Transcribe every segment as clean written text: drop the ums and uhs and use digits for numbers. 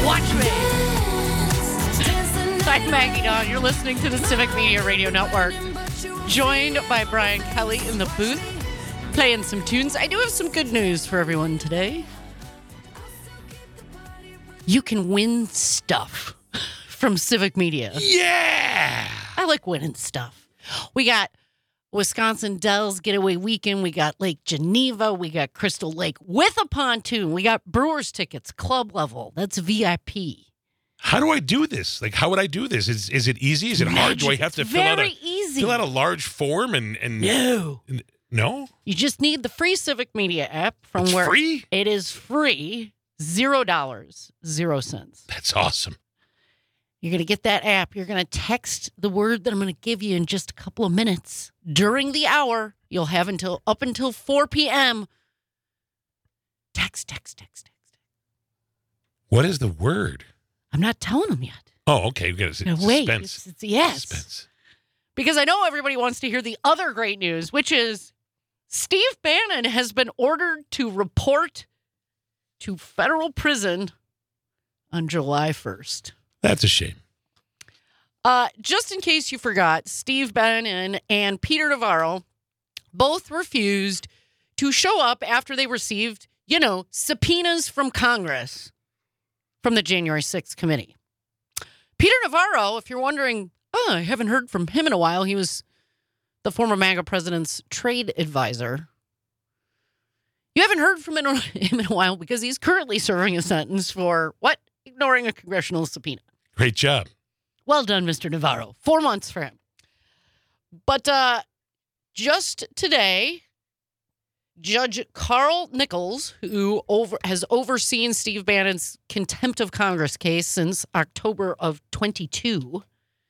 Watch me. I'm Maggie Dawn. You're listening to the Civic Media Radio Network. Joined by Brian Kelly in the booth, playing some tunes. I do have some good news for everyone today. You can win stuff from Civic Media. Yeah! I like winning stuff. We got Wisconsin Dells Getaway Weekend. We got Lake Geneva. We got Crystal Lake with a pontoon. We got Brewers tickets, club level. That's VIP. How do I do this? Like, how would I do this? Is it easy? Is it hard? Do I have to fill out a large form and No. No? You just need the free Civic Media app from It's where free? it is free. $0, 0 cents. That's awesome. You're going to get that app. You're going to text the word that I'm going to give you in just a couple of minutes. During the hour, you'll have up until 4 p.m. Text. What is the word? I'm not telling them yet. Oh, okay. We got to Wait. suspense. Yes. Suspense. Because I know everybody wants to hear the other great news, which is Steve Bannon has been ordered to report to federal prison on July 1st. That's a shame. Just in case you forgot, Steve Bannon and Peter Navarro both refused to show up after they received, subpoenas from Congress from the January 6th committee. Peter Navarro, if you're wondering, I haven't heard from him in a while. He was the former MAGA president's trade advisor. You haven't heard from him in a while because he's currently serving a sentence for what? Ignoring a congressional subpoena. Great job. Well done, Mr. Navarro. 4 months for him. But just today, Judge Carl Nichols, who has overseen Steve Bannon's contempt of Congress case since October of 22,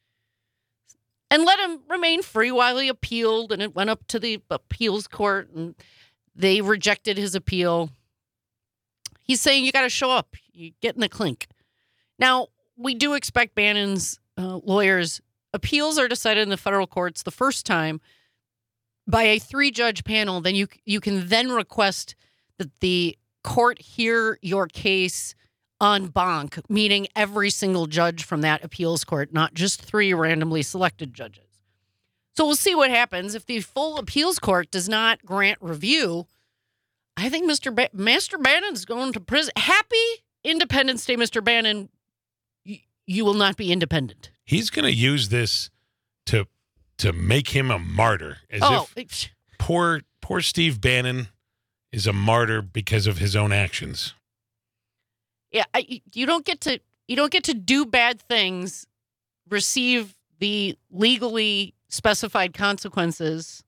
and let him remain free while he appealed, and it went up to the appeals court, and they rejected his appeal. He's saying you got to show up. You get in the clink. Now, we do expect Bannon's lawyers' appeals are decided in the federal courts the first time by a 3-judge panel. Then you can then request that the court hear your case en banc, meaning every single judge from that appeals court, not just 3 randomly selected judges. So we'll see what happens. If the full appeals court does not grant review, I think Master Bannon's going to prison. Happy Independence Day, Mr. Bannon. You will not be independent. He's going to use this to make him a martyr. If poor Steve Bannon is a martyr because of his own actions. Yeah, you don't get to do bad things, receive the legally specified consequences,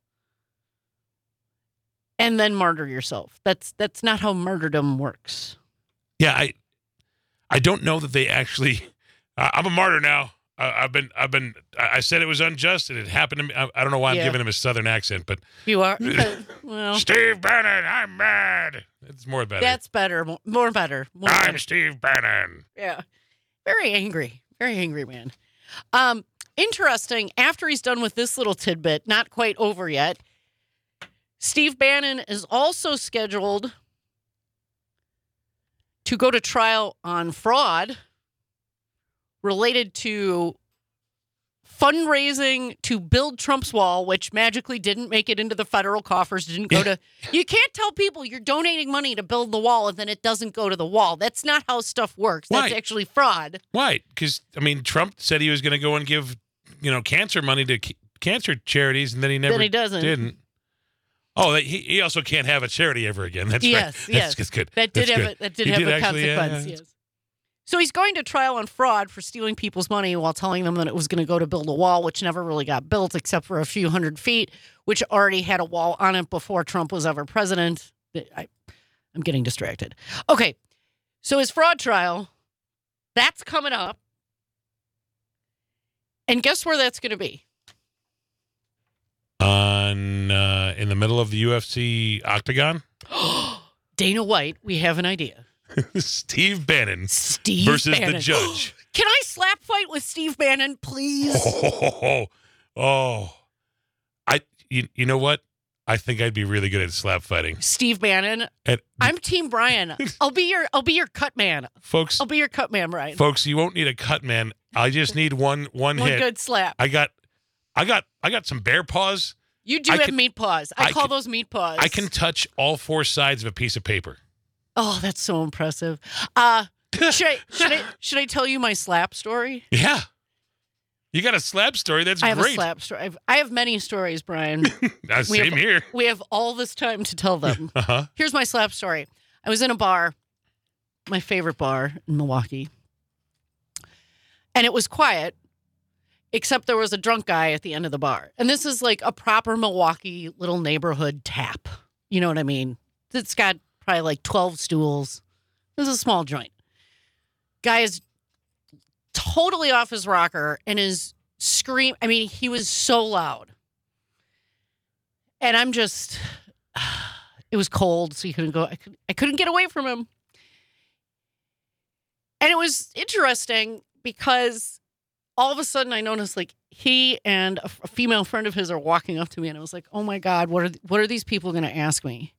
and then martyr yourself. That's not how martyrdom works. Yeah, I don't know that they actually. I'm a martyr now. I said it was unjust, and it happened to me. I don't know why I'm giving him a Southern accent, but you are. Well, Steve Bannon, I'm mad. It's more better. That's better. More better. I'm Steve Bannon. Yeah, very angry man. Interesting. After he's done with this little tidbit, not quite over yet. Steve Bannon is also scheduled to go to trial on fraud related to fundraising to build Trump's wall, which magically didn't make it into the federal coffers, didn't go to... You can't tell people you're donating money to build the wall and then it doesn't go to the wall. That's not how stuff works. That's actually fraud. Why? Because, Trump said he was going to go and give, cancer money to cancer charities, and then he never didn't. Oh, he also can't have a charity ever again. That's right. Yes. That's good. That did have a actually, consequence, yes. So he's going to trial on fraud for stealing people's money while telling them that it was going to go to build a wall, which never really got built except for a few hundred feet, which already had a wall on it before Trump was ever president. I'm getting distracted. Okay, so his fraud trial, that's coming up. And guess where that's going to be? In the middle of the UFC octagon? Dana White, we have an idea. Steve Bannon versus the judge. Can I slap fight with Steve Bannon, please? Oh. You know what? I think I'd be really good at slap fighting. Steve Bannon. I'm Team Brian. I'll be your cut man. Folks. I'll be your cut man, Brian. Folks, you won't need a cut man. I just need one hit. One good slap. I got some bear paws. You do have meat paws. I call those meat paws. I can touch all four sides of a piece of paper. Oh, that's so impressive. Should I tell you my slap story? Yeah. You got a slap story? That's great. I have a slap story. I have many stories, Brian. Same here. We have all this time to tell them. Uh-huh. Here's my slap story. I was in a bar, my favorite bar in Milwaukee, and it was quiet, except there was a drunk guy at the end of the bar. And this is like a proper Milwaukee little neighborhood tap. You know what I mean? It's got probably like 12 stools. This is a small joint. Guy is totally off his rocker and is scream. I mean, he was so loud. And I'm just, it was cold, so you couldn't go. I couldn't get away from him. And it was interesting because all of a sudden I noticed like he and a female friend of his are walking up to me, and I was like, oh my God, what are these people going to ask me?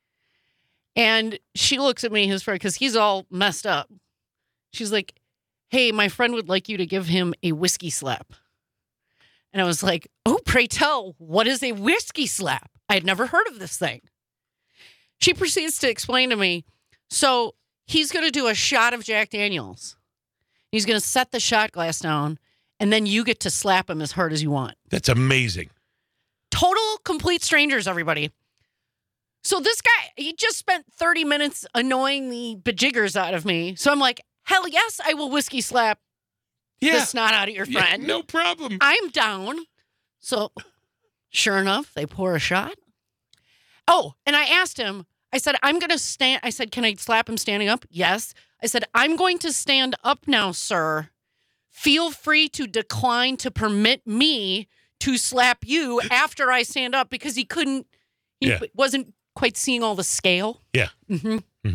And she looks at me, his friend, because he's all messed up. She's like, hey, my friend would like you to give him a whiskey slap. And I was like, oh, pray tell, what is a whiskey slap? I had never heard of this thing. She proceeds to explain to me, so he's going to do a shot of Jack Daniels. He's going to set the shot glass down, and then you get to slap him as hard as you want. That's amazing. Total, complete strangers, everybody. So this guy, he just spent 30 minutes annoying the bejiggers out of me. So I'm like, hell yes, I will whiskey slap the snot out of your friend. Yeah, no problem. I'm down. So sure enough, they pour a shot. Oh, and I asked him, I said, I'm going to stand. I said, can I slap him standing up? Yes. I said, I'm going to stand up now, sir. Feel free to decline to permit me to slap you after I stand up, because he wasn't quite seeing all the scale. Yeah. Mm-hmm. Mm-hmm.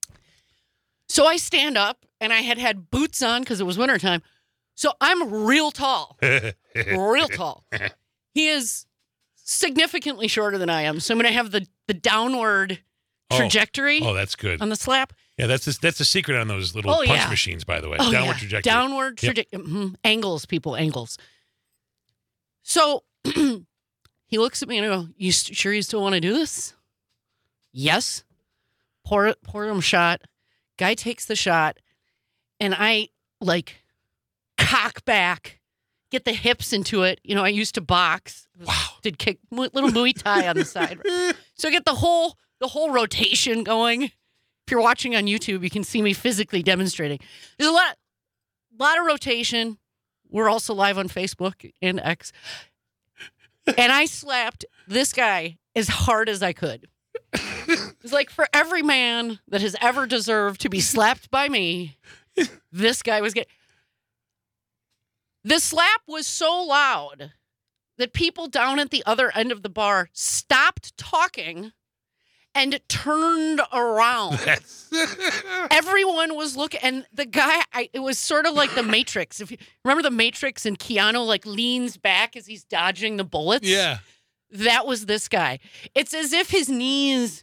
So I stand up, and I had boots on because it was wintertime. So I'm real tall. Real tall. He is significantly shorter than I am. So I'm going to have the downward trajectory. Oh, that's good. On the slap. Yeah, that's the secret on those little punch machines, by the way. Downward trajectory. Downward trajectory. Yep. Mm-hmm. Angles, people, angles. So he looks at me and I go, you sure you still want to do this? Yes. Pour him a shot. Guy takes the shot, and I cock back, get the hips into it. You know, I used to box. Wow. Did kick little Muay Thai on the side. So I get the whole rotation going. If you're watching on YouTube, you can see me physically demonstrating. There's a lot of rotation. We're also live on Facebook and X. And I slapped this guy as hard as I could. It's like, for every man that has ever deserved to be slapped by me, this guy was getting. The slap was so loud that people down at the other end of the bar stopped talking and turned around. Everyone was looking, and the guy, it was sort of like the Matrix. If you remember the Matrix, and Keanu leans back as he's dodging the bullets. Yeah. That was this guy. It's as if his knees,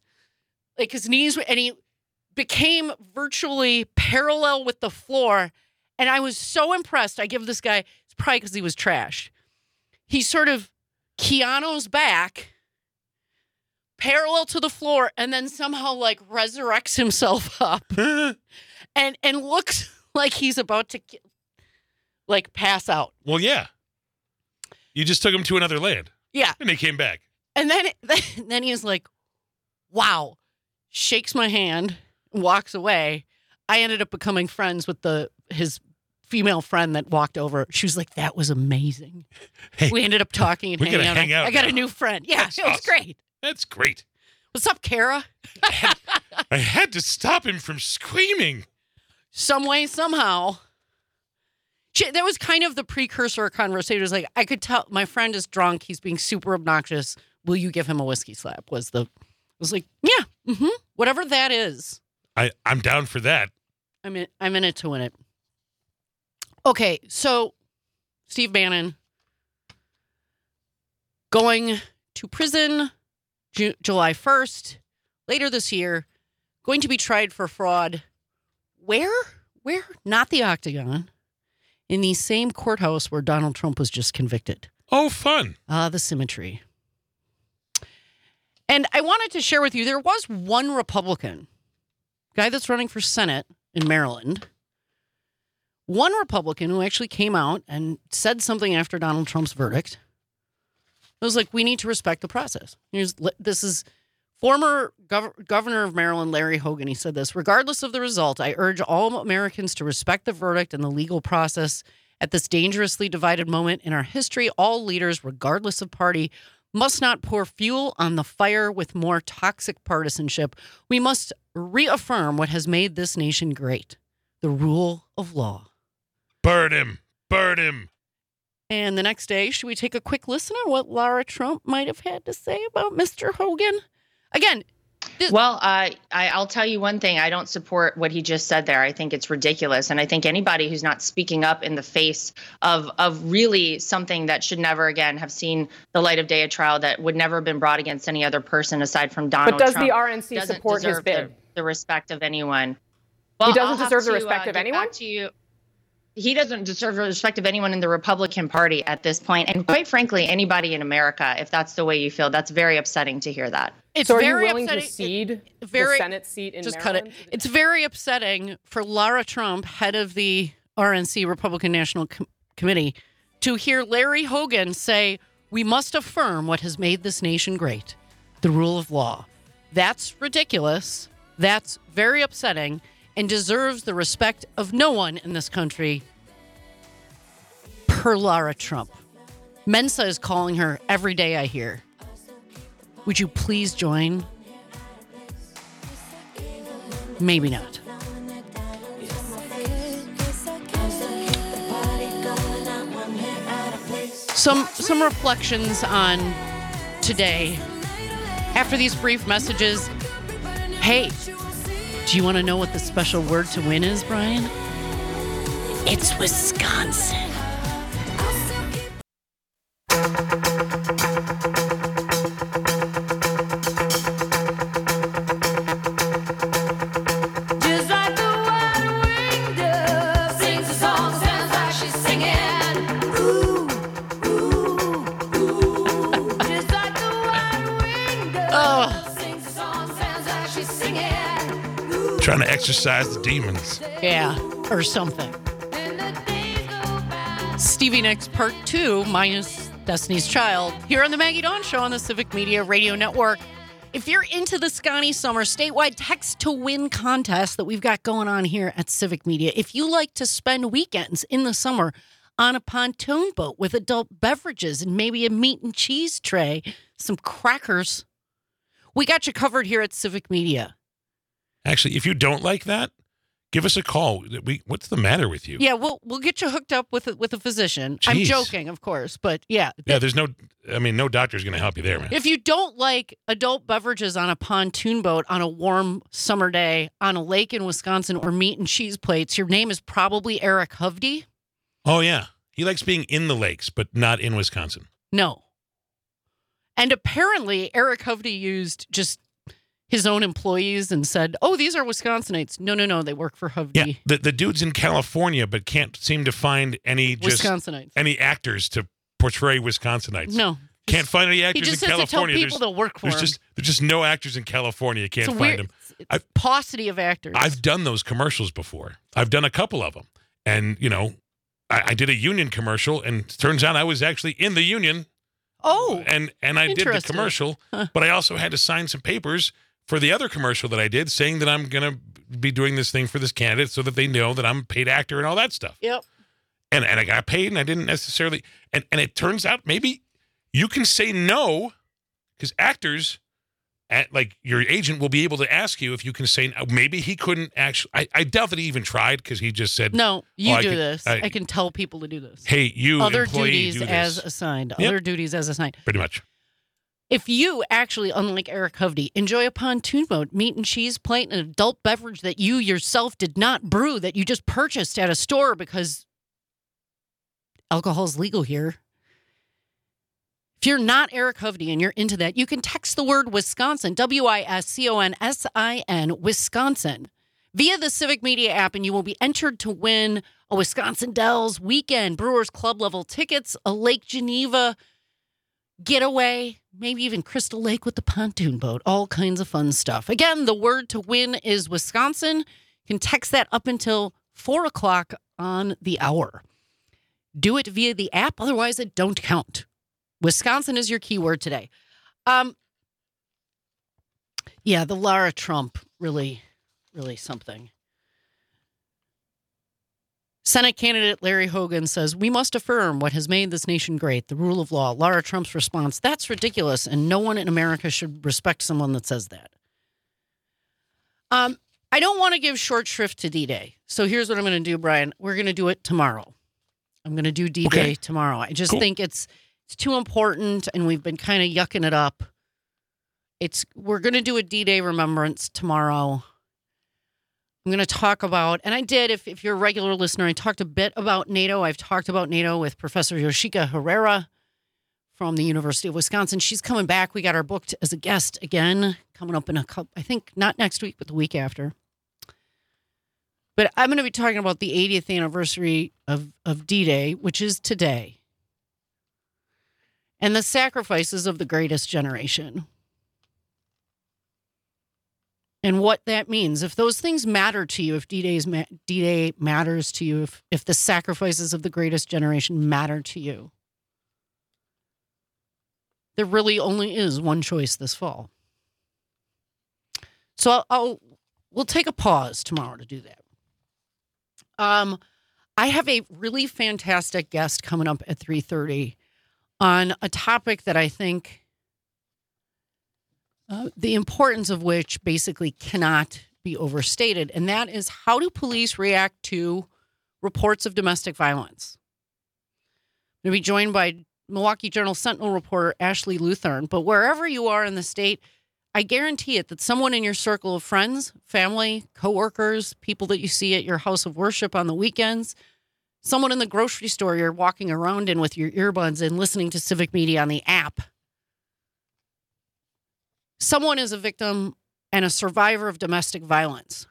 and he became virtually parallel with the floor. And I was so impressed. I give this guy, it's probably because he was trash. He sort of Keanu's back, parallel to the floor, and then somehow resurrects himself up and looks like he's about to pass out. Well, yeah. You just took him to another land. Yeah. And he came back. And then he was like, wow, shakes my hand, walks away. I ended up becoming friends with his female friend that walked over. She was like, that was amazing. Hey, we ended up talking and hanging out. I got a new friend. Yeah, it was great. That's great. What's up, Kara? I had to stop him from screaming. Some way, somehow. That was kind of the precursor conversation. It was like, I could tell my friend is drunk. He's being super obnoxious. Will you give him a whiskey slap? I was like, yeah, mm-hmm, whatever that is. I'm down for that. I'm in it to win it. Okay, so Steve Bannon going to prison July 1st, later this year, going to be tried for fraud. Where? Not the Octagon. In the same courthouse where Donald Trump was just convicted. Oh, fun. The symmetry. And I wanted to share with you, there was one Republican, guy that's running for Senate in Maryland, one Republican who actually came out and said something after Donald Trump's verdict. It was like, we need to respect the process. This is former governor of Maryland, Larry Hogan. He said this: regardless of the result, I urge all Americans to respect the verdict and the legal process. At this dangerously divided moment in our history, all leaders, regardless of party, must not pour fuel on the fire with more toxic partisanship. We must reaffirm what has made this nation great: the rule of law. Burn him. Burn him. And the next day, should we take a quick listen on what Lara Trump might have had to say about Mr. Hogan? Again, I'll tell you one thing. I don't support what he just said there. I think it's ridiculous. And I think anybody who's not speaking up in the face of really something that should never again have seen the light of day, a trial that would never have been brought against any other person aside from Donald Trump. But does the RNC support his bid? The respect of anyone. Well, he doesn't deserve the respect of anyone? Back to you. He doesn't deserve the respect of anyone in the Republican Party at this point. And quite frankly, anybody in America, if that's the way you feel, that's very upsetting to hear that. So are you willing to cede the Senate seat in Maryland? Cut it. It's very upsetting for Lara Trump, head of the RNC, Republican National Committee, to hear Larry Hogan say, we must affirm what has made this nation great: the rule of law. That's ridiculous. That's very upsetting, and deserves the respect of no one in this country, per Lara Trump. Mensa is calling her every day, I hear. Would you please join? Maybe not. Some reflections on today. After these brief messages, hey, do you want to know what the special word to win is, Brian? It's Wisconsin. Trying to exorcise the demons. Yeah, or something. Stevie Nicks Part 2 minus Destiny's Child here on the Maggie Dawn Show on the Civic Media Radio Network. If you're into the Scotty Summer statewide text to win contest that we've got going on here at Civic Media, if you like to spend weekends in the summer on a pontoon boat with adult beverages and maybe a meat and cheese tray, some crackers, we got you covered here at Civic Media. Actually, if you don't like that, give us a call. What's the matter with you? Yeah, we'll get you hooked up with a physician. Jeez. I'm joking, of course, but yeah. Yeah, there's no doctor's going to help you there, man. If you don't like adult beverages on a pontoon boat on a warm summer day on a lake in Wisconsin or meat and cheese plates, your name is probably Eric Hovde. Oh, yeah. He likes being in the lakes, but not in Wisconsin. No. And apparently, Eric Hovde used just his own employees and said, oh, these are Wisconsinites. No, they work for Hovde. Yeah, the dude's in California, but can't seem to find any Wisconsinites. Any actors to portray Wisconsinites. No. Can't find any actors in California. He just has to tell people to work for him. There's just no actors in California. Can't find them. It's paucity of actors. I've done those commercials before. I've done a couple of them. And, I did a union commercial, and it turns out I was actually in the union. Oh, and I did the commercial, but I also had to sign some papers for the other commercial that I did, saying that I'm going to be doing this thing for this candidate so that they know that I'm a paid actor and all that stuff. Yep. And I got paid, and I didn't necessarily. And it turns out maybe you can say no, because actors, like your agent will be able to ask you if you can say no. Maybe he couldn't actually. I doubt that he even tried, because he just said, no, you do this. I can tell people to do this. Hey, you other employee, duties do this. as assigned. Yep. Other duties as assigned. Pretty much. If you actually, unlike Eric Hovde, enjoy a pontoon boat, meat and cheese plate, and an adult beverage that you yourself did not brew, that you just purchased at a store because alcohol is legal here. If you're not Eric Hovde and you're into that, you can text the word Wisconsin, WISCONSIN, Wisconsin, via the Civic Media app, and you will be entered to win a Wisconsin Dells weekend, Brewers Club level tickets, a Lake Geneva getaway, maybe even Crystal Lake with the pontoon boat, all kinds of fun stuff. Again, the word to win is Wisconsin. You can text that up until 4 o'clock on the hour. Do it via the app, otherwise it don't count. Wisconsin is your keyword today. Yeah, the Lara Trump, really something. Senate candidate Larry Hogan says, we must affirm what has made this nation great, the rule of law. Lara Trump's response, that's ridiculous, and no one in America should respect someone that says that. I don't want to give short shrift to D-Day. So here's what I'm going to do, Brian. We're going to do it tomorrow. I'm going to do D-Day tomorrow. I just think it's too important, and we've been kind of yucking it up. We're going to do a D-Day remembrance tomorrow. I'm going to talk about, and I did, if you're a regular listener, I talked a bit about NATO. I've talked about NATO with Professor Yoshika Herrera from the University of Wisconsin. She's coming back. We got her booked as a guest again, coming up in a couple, I think not next week, but the week after. But I'm going to be talking about the 80th anniversary of D-Day, which is today, and the sacrifices of the greatest generation. And what that means, if those things matter to you, if D-Day matters to you, if the sacrifices of the greatest generation matter to you, there really only is one choice this fall. So we'll take a pause tomorrow to do that. I have a really fantastic guest coming up at 3:30 on a topic that I think the importance of which basically cannot be overstated, and that is, how do police react to reports of domestic violence? I'm going to be joined by Milwaukee Journal Sentinel reporter Ashley Luthern, but wherever you are in the state, I guarantee it that someone in your circle of friends, family, coworkers, people that you see at your house of worship on the weekends, someone in the grocery store you're walking around in with your earbuds and listening to Civic Media on the app, someone is a victim and a survivor of domestic violence.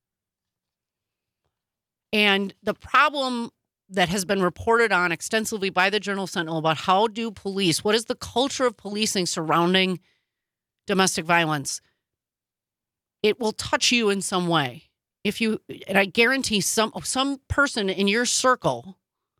And the problem that has been reported on extensively by the Journal Sentinel about how do police, what is the culture of policing surrounding domestic violence? It will touch you in some way. And I guarantee some person in your circle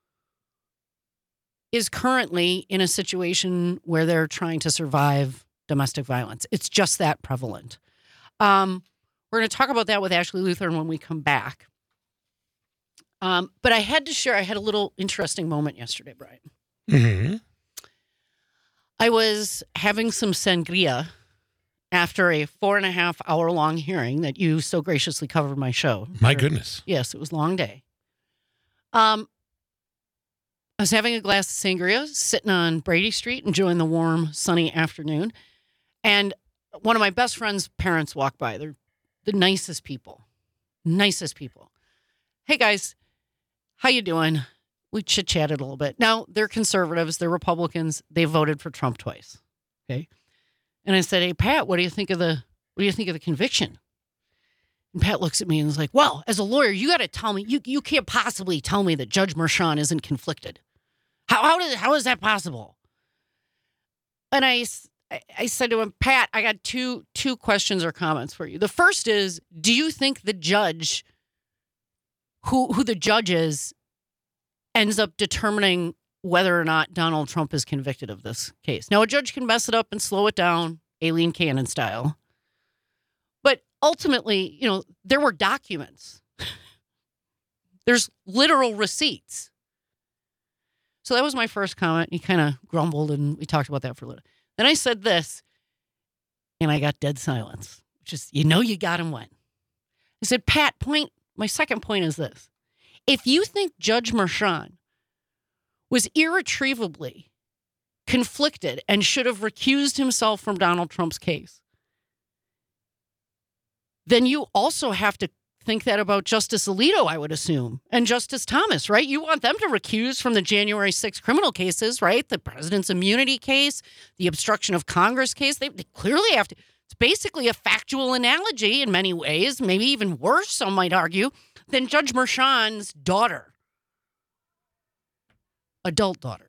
is currently in a situation where they're trying to survive domestic violence. It's just that prevalent. We're going to talk about that with Ashley Luthern when we come back. But I had to share, I had a little interesting moment yesterday, Brian. Mm-hmm. I was having some sangria after a 4.5 hour long hearing that you so graciously covered my show. My goodness. Yes, it was a long day. I was having a glass of sangria, sitting on Brady Street, enjoying the warm, sunny afternoon. And one of my best friend's parents walked by. They're the nicest people. Nicest people. Hey, guys, how you doing? We chit-chatted a little bit. Now, they're conservatives. They're Republicans. They voted for Trump twice. Okay? And I said, hey, Pat, what do you think of the conviction? And Pat looks at me and is like, well, as a lawyer, you got to tell me, you can't possibly tell me that Judge Merchan isn't conflicted. How is that possible? And I said to him, Pat, I got two questions or comments for you. The first is, do you think the judge, who the judge is, ends up determining whether or not Donald Trump is convicted of this case? Now, a judge can mess it up and slow it down, Aileen Cannon style. But ultimately, there were documents. There's literal receipts. So that was my first comment. He kind of grumbled, and we talked about that for a little. Then I said this, and I got dead silence, which is, you got him when. I said, Pat, my second point is this. If you think Judge Merchan was irretrievably conflicted and should have recused himself from Donald Trump's case, then you also have to think that about Justice Alito, I would assume, and Justice Thomas, right? You want them to recuse from the January 6th criminal cases, right? The president's immunity case, the obstruction of Congress case. They clearly have to. It's basically a factual analogy in many ways, maybe even worse, some might argue, than Judge Merchan's daughter, adult daughter.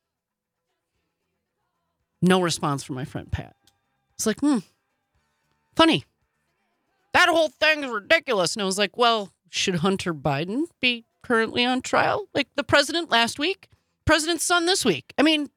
No response from my friend Pat. It's like, funny. That whole thing is ridiculous. And I was like, well, should Hunter Biden be currently on trial? Like the president last week? President's son this week? I mean,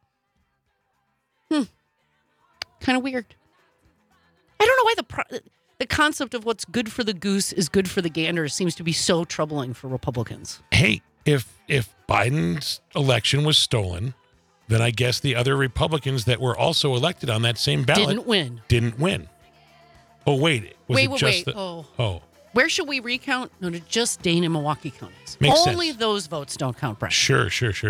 kind of weird. I don't know why the concept of what's good for the goose is good for the gander seems to be so troubling for Republicans. Hey, if Biden's election was stolen, then I guess the other Republicans that were also elected on that same ballot didn't win. Oh, wait. Wait. Oh. Where should we recount? No, just Dane and Milwaukee counties. Makes Only sense. Those votes don't count, Brent. Sure.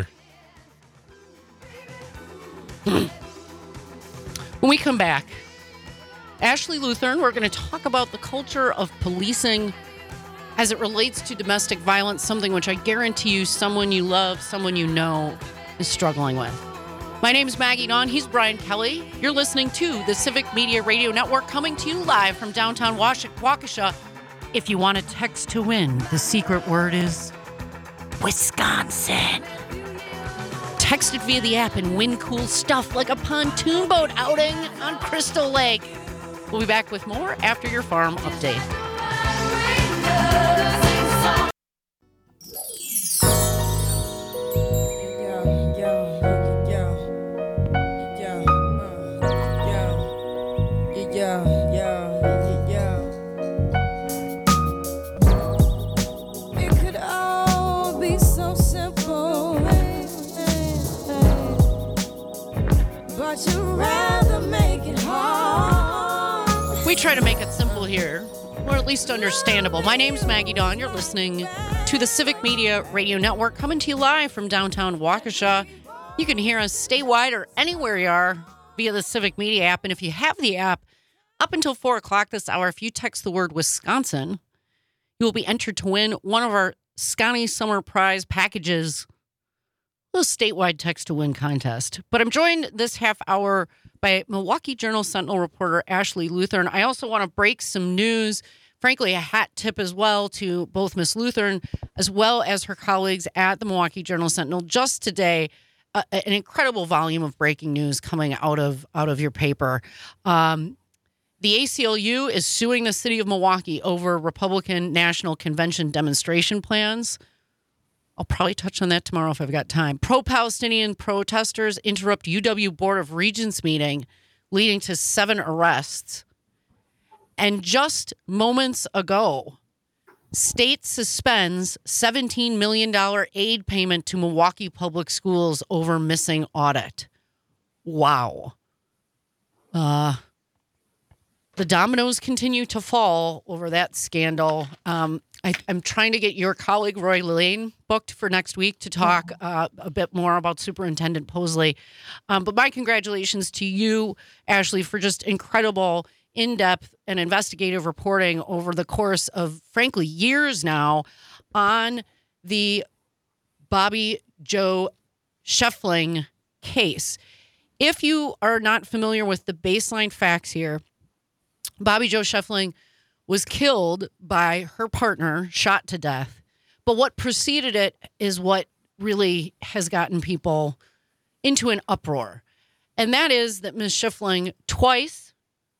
When we come back, Ashley Lutheran, we're going to talk about the culture of policing as it relates to domestic violence, something which I guarantee you someone you love, someone you know is struggling with. My name is Maggie Dawn. He's Brian Kelly. You're listening to the Civic Media Radio Network, coming to you live from downtown Waukesha. If you want a text to win, the secret word is Wisconsin. Text it via the app and win cool stuff like a pontoon boat outing on Crystal Lake. We'll be back with more after your farm update. It could all be so simple, but you'd rather make it hard. We try to make it simple here, or at least understandable. My name's Maggie Dawn. You're listening to the Civic Media Radio Network, coming to you live from downtown Waukesha. You can hear us statewide or anywhere you are via the Civic Media app. And if you have the app, up until 4 o'clock this hour, if you text the word Wisconsin, you will be entered to win one of our Scotty Summer Prize packages, a statewide text-to-win contest. But I'm joined this half hour by Milwaukee Journal-Sentinel reporter Ashley Lutheran. I also want to break some news, frankly, a hat tip as well to both Miss Lutheran as well as her colleagues at the Milwaukee Journal-Sentinel. Just today, an incredible volume of breaking news coming out of your paper. The ACLU is suing the city of Milwaukee over Republican National Convention demonstration plans. I'll probably touch on that tomorrow if I've got time. Pro-Palestinian protesters interrupt UW Board of Regents meeting, leading to 7 arrests. And just moments ago, state suspends $17 million aid payment to Milwaukee Public Schools over missing audit. Wow. The dominoes continue to fall over that scandal. I'm trying to get your colleague, Roy Lane, booked for next week to talk a bit more about Superintendent Posley. But my congratulations to you, Ashley, for just incredible, in-depth and investigative reporting over the course of, frankly, years now on the Bobby Joe Scheffling case. If you are not familiar with the baseline facts here, Bobby Joe Scheffling was killed by her partner, shot to death. But what preceded it is what really has gotten people into an uproar. And that is that Ms. Scheffling twice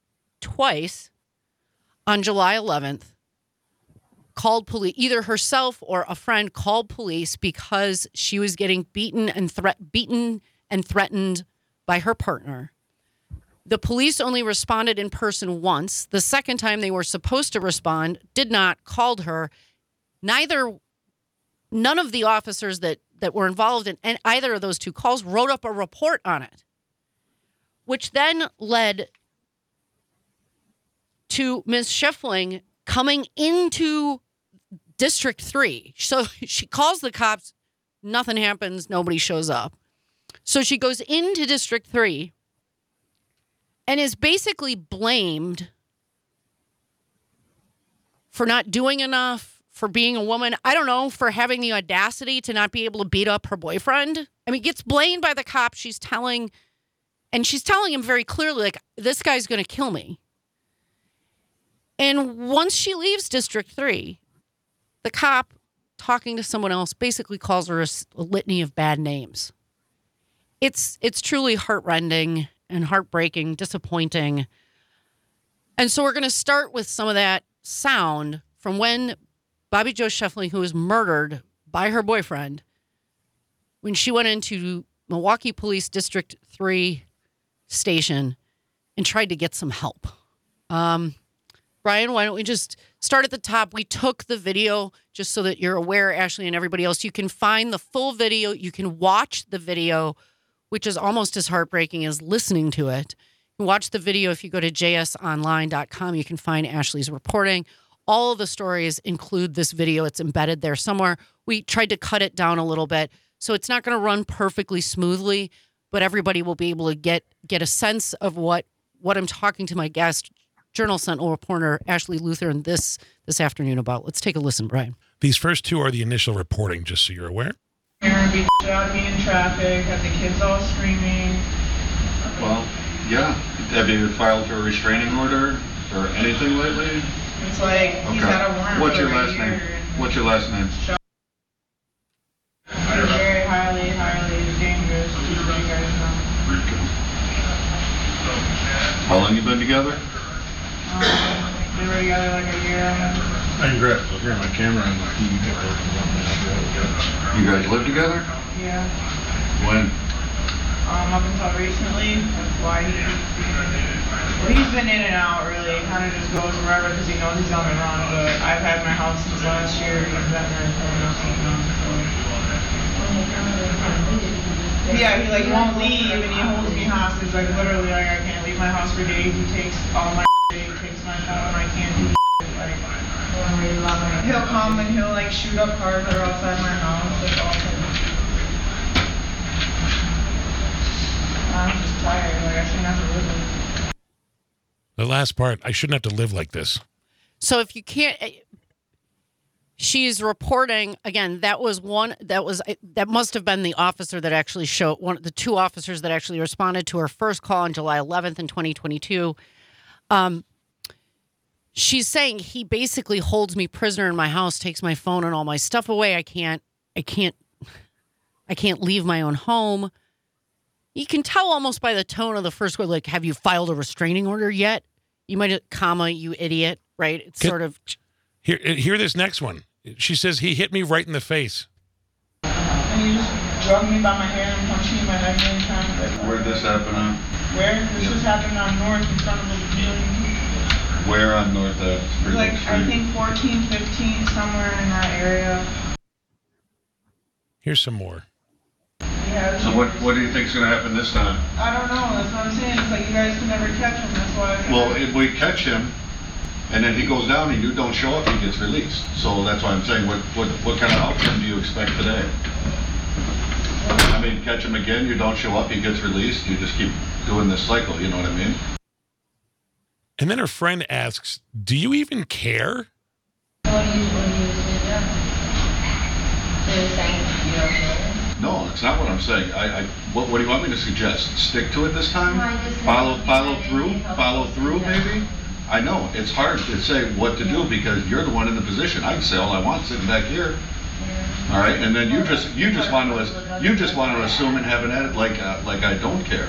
on July 11th called police, either herself or a friend called police because she was getting beaten and threatened by her partner. The police only responded in person once. The second time they were supposed to respond, did not, called her. None of the officers that were involved in either of those two calls wrote up a report on it, which then led to Ms. Scheffling coming into District 3. So she calls the cops, nothing happens, nobody shows up. So she goes into District 3 and is basically blamed for not doing enough, for being a woman. I don't know, for having the audacity to not be able to beat up her boyfriend. I mean, gets blamed by the cop. She's telling him very clearly, like, this guy's going to kill me. And once she leaves District 3, the cop, talking to someone else, basically calls her a litany of bad names. It's truly heartrending and heartbreaking, disappointing. And so we're going to start with some of that sound from when Bobby Jo Scheffling, who was murdered by her boyfriend, when she went into Milwaukee Police District 3 station and tried to get some help. Brian, why don't we just start at the top? We took the video just so that you're aware, Ashley, and everybody else. You can find the full video. You can watch the video, which is almost as heartbreaking as listening to it. You can watch the video if you go to jsonline.com. You can find Ashley's reporting. All of the stories include this video. It's embedded there somewhere. We tried to cut it down a little bit, so it's not going to run perfectly smoothly, but everybody will be able to get a sense of what I'm talking to my guest, Journal Sentinel reporter Ashley Lutheran this afternoon about. Let's take a listen, Brian. These first two are the initial reporting, just so you're aware. Aaron beat the shit out of me in traffic, had the kids all screaming. Well, yeah. Have you filed for a restraining order or anything lately? It's like he's got a warrant. What's your last name? What's your last name? They're very highly dangerous, just so you guys know. How long you been together? They were together like a year. I can grab it. Here, my camera and my TV. You guys live together? Yeah. When? Up until recently. That's why he's been in and out, really. He kind of just goes wherever because he knows he's on the run. But I've had my house since last year. He's been there for nothing. Yeah, he won't leave and he holds me hostage. Like literally, I can't leave my house for days. He takes all my shit. He takes my phone. I can't do shit. He'll come and he'll shoot up cars that are outside my house. All I'm just tired. I shouldn't have to live with it. The last part, I shouldn't have to live like this. So if you can't, she's reporting again. That must have been the officer that actually the two officers that actually responded to her first call on July 11th in 2022. She's saying he basically holds me prisoner in my house, takes my phone and all my stuff away. I can't leave my own home. You can tell almost by the tone of the first word, have you filed a restraining order yet? You might have, you idiot, right? It's sort of. Hear this next one. She says, he hit me right in the face. And he just drugged me by my hair and punched me in my head many times. Where'd this happen on? Where? This just happened on North in front of a million people. Where on North at? I think 14, 15, somewhere in that area. Here's some more. Yeah, so what do you think is going to happen this time? I don't know. That's what I'm saying. It's like you guys can never catch him. That's why. Well, if we catch him, and then he goes down and you don't show up, he gets released. So that's why I'm saying, what kind of outcome do you expect today? I mean, catch him again, you don't show up, he gets released. You just keep doing this cycle. You know what I mean? And then her friend asks, "Do you even care?" What do you do? So you're saying you don't care? No, that's not what I'm saying. What do you want me to suggest? Stick to it this time? Follow through, maybe? I know, it's hard to say what to do because you're the one in the position. I can say all I want sitting back here. All right, and then you just want to assume and have an edit like I don't care.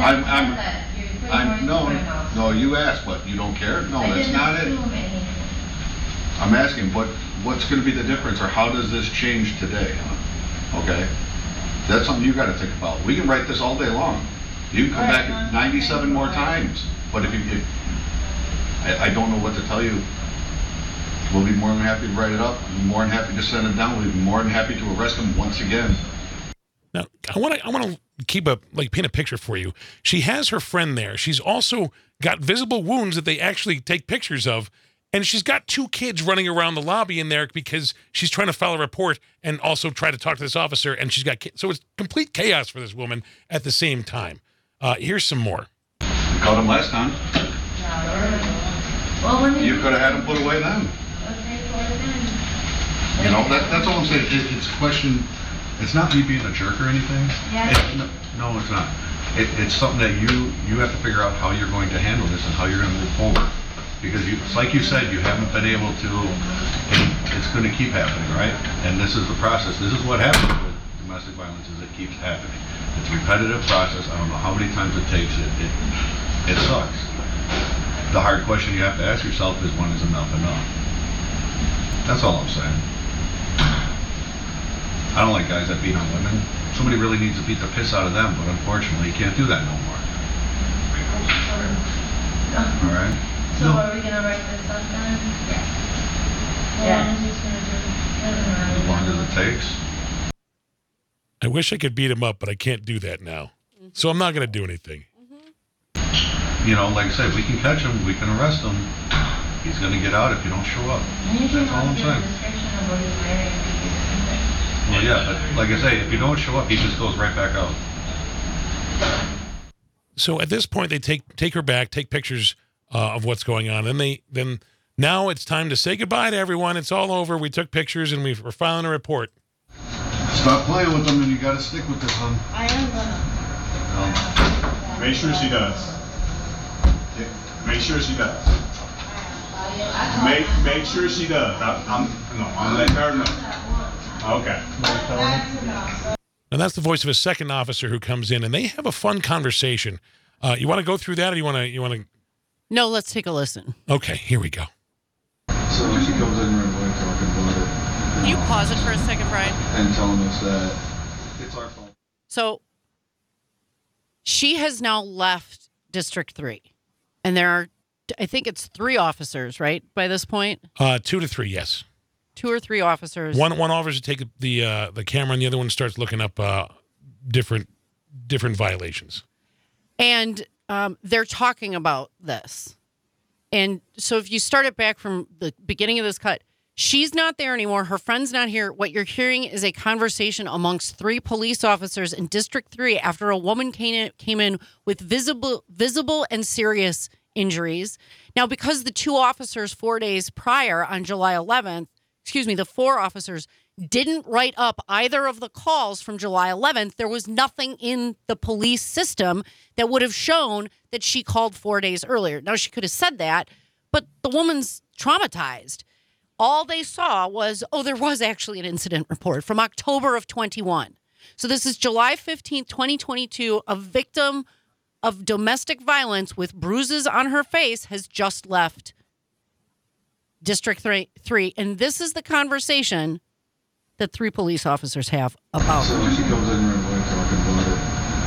No, you asked what, you don't care? No, that's not it. I'm asking what's going to be the difference or how does this change today? Okay? That's something you got to think about. We can write this all day long. You can come back 97 more times, but if I don't know what to tell you. We'll be more than happy to write it up. We'll be more than happy to send it down. We'll be more than happy to arrest him once again. Now, I want to paint a picture for you. She has her friend there. She's also got visible wounds that they actually take pictures of. And she's got two kids running around the lobby in there because she's trying to file a report and also try to talk to this officer. And she's got kids. So it's complete chaos for this woman at the same time. Here's some more. You caught him last time. You could have had him put away then. You know, that's all I'm saying. It's a question. It's not me being a jerk or anything. Yeah. No, it's not. It's something that you have to figure out how you're going to handle this and how you're going to move forward. Because it's like you said, you haven't been able to, and it's going to keep happening, right? And this is the process. This is what happens with domestic violence, is it keeps happening. It's a repetitive process. I don't know how many times it takes. It sucks. The hard question you have to ask yourself is, when is enough enough? That's all I'm saying. I don't like guys that beat on women. Somebody really needs to beat the piss out of them, but unfortunately, you can't do that no more. All right? So are we gonna write this up then? Yeah. As long as it takes. I wish I could beat him up, but I can't do that now. So I'm not going to do anything. You know, like I said, we can catch him, we can arrest him. He's going to get out if you don't show up. That's all I'm saying. Well, yeah, but like I say, if you don't show up, he just goes right back out. So at this point, they take her back, take pictures of what's going on, and then now it's time to say goodbye to everyone. It's all over. We took pictures, and we're filing a report. Stop playing with them, and you got to stick with this, hon. I am gonna. Make sure she does. Make sure she does. Make sure she does. I'm letting her know. Okay. And that's the voice of a second officer who comes in, and they have a fun conversation. You want to go through that, or you want to? No, let's take a listen. Okay, here we go. So she comes in right away talking about it. Can you pause it for a second, Brian? And telling us that it's our fault. So she has now left District 3. And there are, I think it's 3 officers, right, by this point? 2 to 3, yes. 2 or 3 officers. One officer take the camera, and the other one starts looking up different violations. And they're talking about this. And so if you start it back from the beginning of this cut, she's not there anymore. Her friend's not here. What you're hearing is a conversation amongst 3 police officers in District 3 after a woman came in with visible and serious injuries. Now, because the 2 officers 4 days prior on July 11th, the 4 officers didn't write up either of the calls from July 11th, there was nothing in the police system that would have shown that she called 4 days earlier. Now, she could have said that, but the woman's traumatized. All they saw was, there was actually an incident report from October of 21. So this is July 15th, 2022. A victim of domestic violence with bruises on her face has just left District 3. And this is the conversation that 3 police officers have about. So she comes in right away talking about it,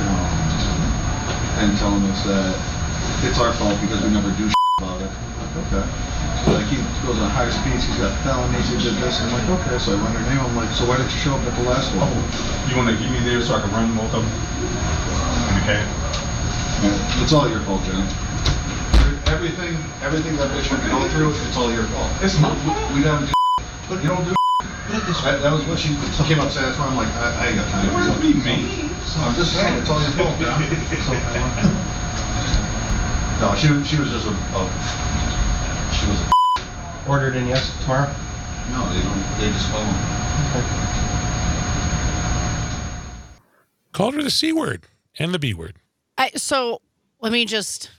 and telling us that it's our fault because we never do about it. Okay. So like he goes on high speeds, he's got felonies, he did this, and I'm like, okay, so I run her name, I'm like, so why didn't you show up at the last one? You want to give me there so I can run both of them? Okay. Yeah, it's all your fault, John. Everything that bitch would go through, it's all your fault. It's my fault. We don't do but you don't do that was what she came up saying. That's why I'm like, I ain't got time. Where's it be me? I'm just saying, it's all your fault, John. No, she was just she was Ordered in yes tomorrow? No, they don't. They just follow. Called her the C word and the B word. So let me just...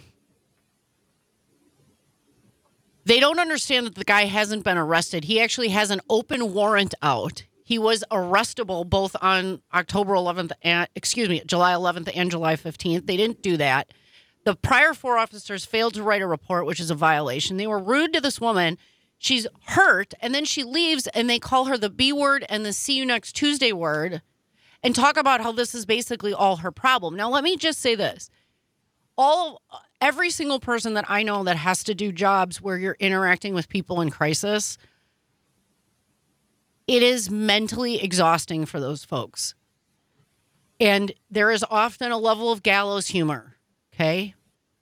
They don't understand that the guy hasn't been arrested. He actually has an open warrant out. He was arrestable both on July 11th and July 15th. They didn't do that. The prior 4 officers failed to write a report, which is a violation. They were rude to this woman. She's hurt, and then she leaves, and they call her the B word and the see you next Tuesday word and talk about how this is basically all her problem. Now, let me just say this. Every single person that I know that has to do jobs where you're interacting with people in crisis, it is mentally exhausting for those folks. And there is often a level of gallows humor, okay?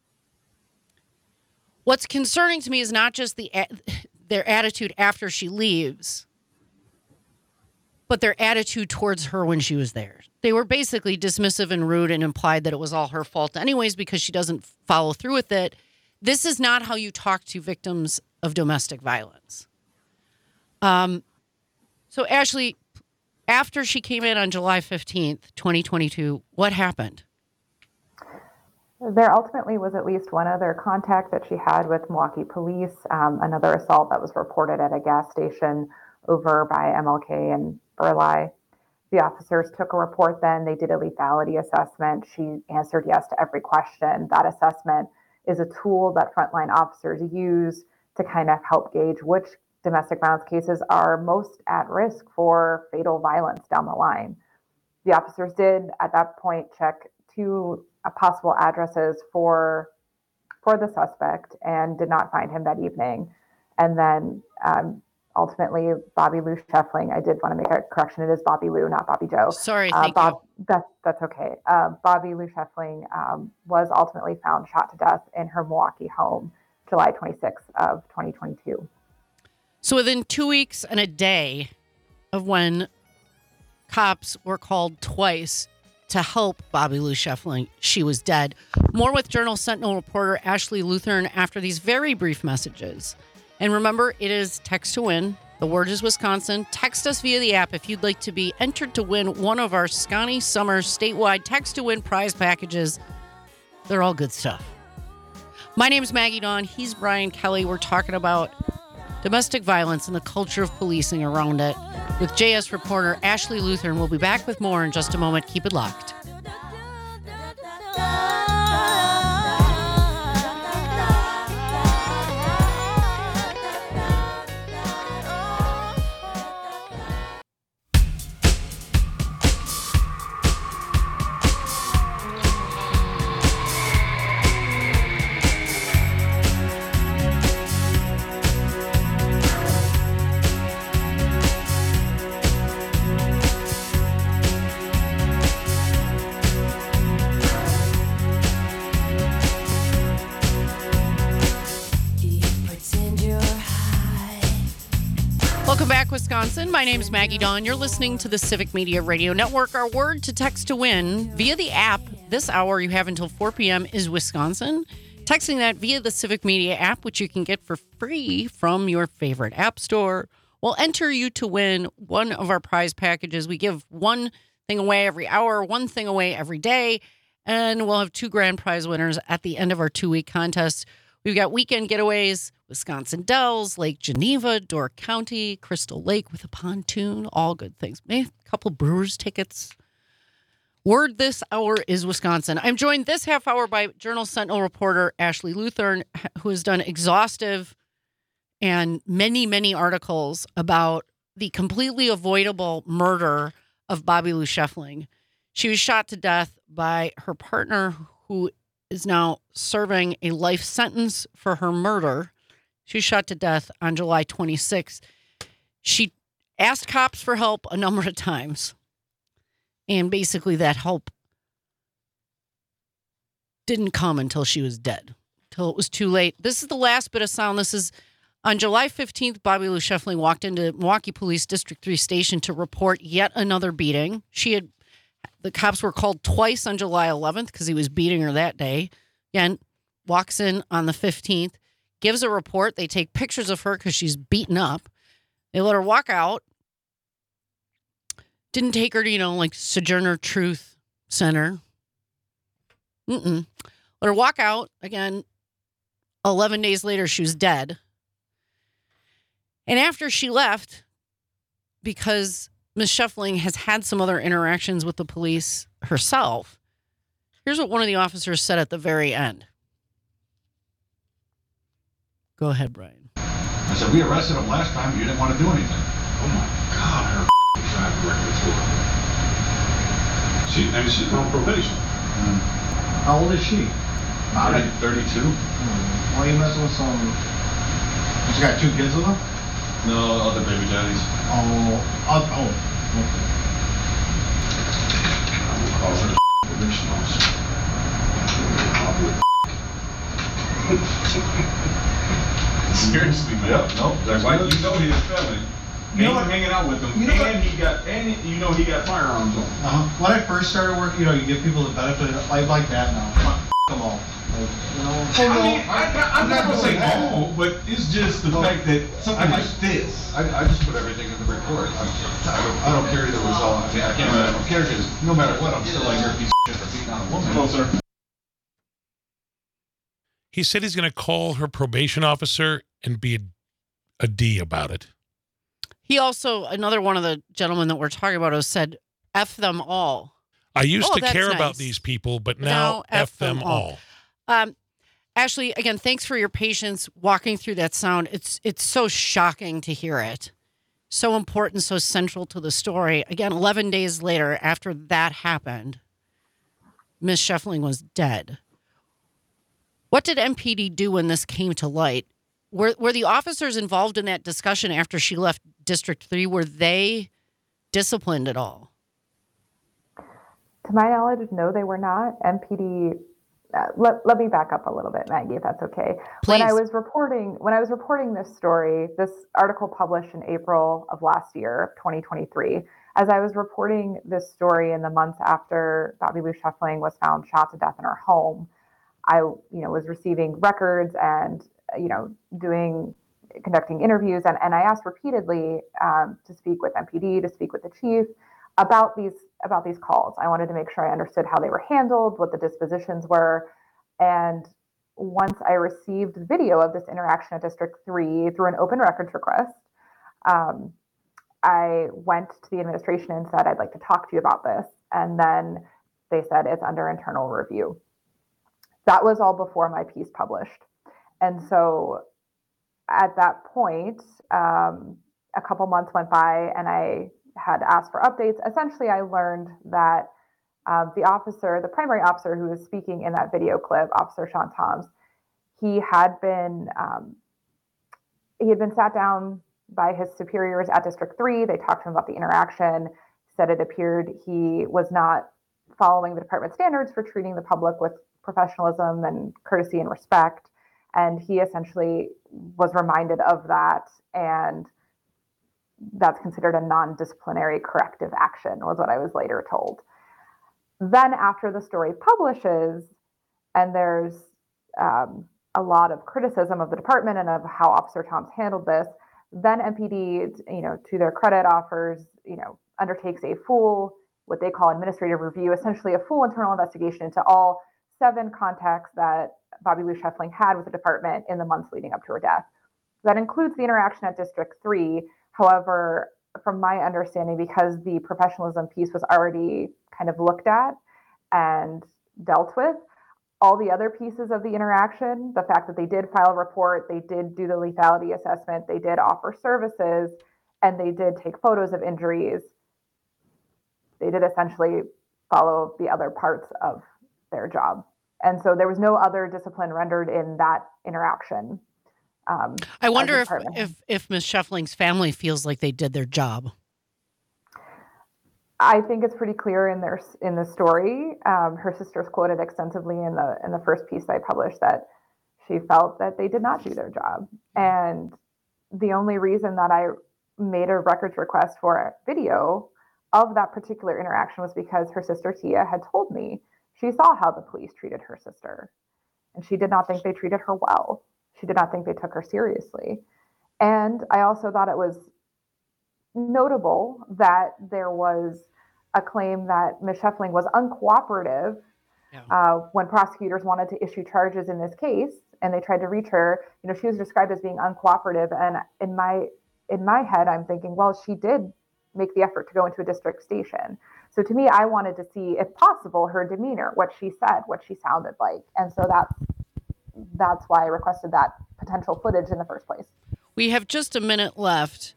What's concerning to me is not just their attitude after she leaves, but their attitude towards her when she was there. They were basically dismissive and rude and implied that it was all her fault anyways because she doesn't follow through with it. This is not how you talk to victims of domestic violence. So, Ashley, after she came in on July 15th, 2022, what happened? There ultimately was at least one other contact that she had with Milwaukee police, another assault that was reported at a gas station over by MLK and Burleigh. The officers took a report then. They did a lethality assessment. She answered yes to every question. That assessment is a tool that frontline officers use to kind of help gauge which domestic violence cases are most at risk for fatal violence down the line. The officers did at that point check 2 possible addresses for the suspect and did not find him that evening. And then ultimately, Bobby Lou Scheffling, I did want to make a correction. It is Bobby Lou, not Bobby Joe. Sorry, thank you. That's okay. Bobby Lou Scheffling was ultimately found shot to death in her Milwaukee home, July 26th of 2022. So within 2 weeks and a day of when cops were called twice to help Bobby Lou Scheffling, she was dead. More with Journal Sentinel reporter Ashley Lutheran after these very brief messages. And remember, it is text to win. The word is Wisconsin. Text us via the app if you'd like to be entered to win one of our Scotty Summer statewide text to win prize packages. They're all good stuff. My name is Maggie Dawn. He's Brian Kelly. We're talking about domestic violence and the culture of policing around it with JS reporter Ashley Lutheran. We'll be back with more in just a moment. Keep it locked. Welcome back, Wisconsin. My name is Maggie Dawn. You're listening to the Civic Media Radio Network. Our word to text to win via the app this hour you have until 4 p.m. is Wisconsin. Texting that via the Civic Media app, which you can get for free from your favorite app store, will enter you to win one of our prize packages. We give one thing away every hour, one thing away every day, and we'll have 2 grand prize winners at the end of our 2-week contest. We've got weekend getaways, Wisconsin Dells, Lake Geneva, Door County, Crystal Lake with a pontoon, all good things. Maybe a couple Brewers tickets. Word this hour is Wisconsin. I'm joined this half hour by Journal Sentinel reporter Ashley Lutheran, who has done exhaustive and many, many articles about the completely avoidable murder of Bobby Lou Scheffling. She was shot to death by her partner, who is now serving a life sentence for her murder. She was shot to death on July 26th. She asked cops for help a number of times. And basically that help didn't come until she was dead, until it was too late. This is the last bit of sound. This is on July 15th, Bobby Lou Scheffling walked into Milwaukee Police District 3 station to report yet another beating. The cops were called twice on July 11th because he was beating her that day. Again, walks in on the 15th, gives a report. They take pictures of her because she's beaten up. They let her walk out. Didn't take her to, like Sojourner Truth Center. Let her walk out. Again, 11 days later, she was dead. And after she left, because Ms. Scheffling has had some other interactions with the police herself, here's what one of the officers said at the very end. Go ahead, Brian. I said, we arrested him last time. You didn't want to do anything. Oh my God, her drive record for she's on probation. How old is she? 32. Why are you messing with some... She's got 2 kids with her? No, other baby daddies. Okay. I will call her the probation officer. Seriously, man. Yep, nope. That's why you know he's a felon. You know what? Hanging out with him, he got firearms on. When I first started working, you give people the benefit of life like that now. them all. Like, you know, I'm not gonna say all, but it's just the fact that something like this. I just put everything in the report. I don't care either result. I mean, I don't care because no matter what, I'm still like, you're a piece of shit for beating on a woman. No, sir. He said he's going to call her probation officer and be a D about it. He also, another one of the gentlemen that we're talking about, has said, F them all. I used to that's care nice. about these people, but now F them all. Ashley, again, thanks for your patience walking through that sound. It's so shocking to hear it. So important, so central to the story. Again, 11 days later, after that happened, Miss Scheffling was dead. What did MPD do when this came to light? Were the officers involved in that discussion after she left District 3? Were they disciplined at all? To my knowledge, no, they were not. MPD. Let me back up a little bit, Maggie, if that's okay. Please. When I was reporting this story, this article published in April of last year, 2023. As I was reporting this story in the months after Bobby Lou Scheffling was found shot to death in her home, I, was receiving records and, conducting interviews. And I asked repeatedly to speak with MPD, to speak with the chief about these calls. I wanted to make sure I understood how they were handled, what the dispositions were. And once I received video of this interaction at District 3 through an open records request, I went to the administration and said, I'd like to talk to you about this. And then they said it's under internal review. That was all before my piece published. And so at that point, a couple months went by and I had asked for updates. Essentially, I learned that the primary officer who was speaking in that video clip, Officer Sean Toms, he had been sat down by his superiors at District 3. They talked to him about the interaction, said it appeared he was not following the department standards for treating the public with professionalism and courtesy and respect. And he essentially was reminded of that, and that's considered a non-disciplinary corrective action, was what I was later told. Then after the story publishes, and there's a lot of criticism of the department and of how Officer Toms handled this, then MPD, to their credit, undertakes a full, what they call administrative review, essentially a full internal investigation into all 7 contacts that Bobby Lou Scheffling had with the department in the months leading up to her death. That includes the interaction at District 3. However, from my understanding, because the professionalism piece was already kind of looked at and dealt with, all the other pieces of the interaction, the fact that they did file a report, they did do the lethality assessment, they did offer services, and they did take photos of injuries, they did essentially follow the other parts of their job. And so there was no other discipline rendered in that interaction. I wonder if Ms. Scheffling's family feels like they did their job. I think it's pretty clear in the story. Her sister's quoted extensively in the first piece I published that she felt that they did not do their job. And the only reason that I made a records request for a video of that particular interaction was because her sister Tia had told me she saw how the police treated her sister, and she did not think they treated her well. She did not think they took her seriously. And I also thought it was notable that there was a claim that Ms. Scheffling was uncooperative when prosecutors wanted to issue charges in this case, and they tried to reach her. She was described as being uncooperative. And in my head, I'm thinking, well, she did make the effort to go into a district station. So to me, I wanted to see, if possible, her demeanor, what she said, what she sounded like. And so that's why I requested that potential footage in the first place. We have just a minute left.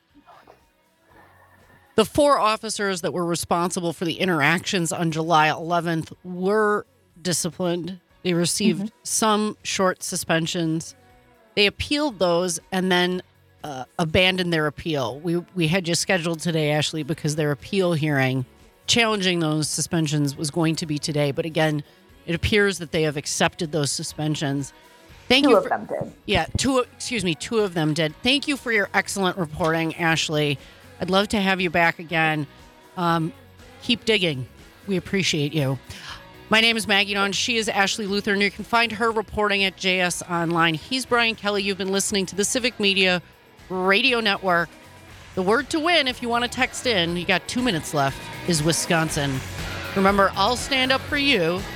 The 4 officers that were responsible for the interactions on July 11th were disciplined. They received some short suspensions. They appealed those and then abandoned their appeal. We had you scheduled today, Ashley, because their appeal hearing challenging those suspensions was going to be today. But again, it appears that they have accepted those suspensions. Two of them did. Yeah, 2 of them did. Thank you for your excellent reporting, Ashley. I'd love to have you back again. Keep digging. We appreciate you. My name is Maggie Dawn. She is Ashley Luther, and you can find her reporting at JS Online. He's Brian Kelly. You've been listening to the Civic Media Radio Network. The word to win, if you want to text in, you got 2 minutes left, is Wisconsin. Remember, I'll stand up for you.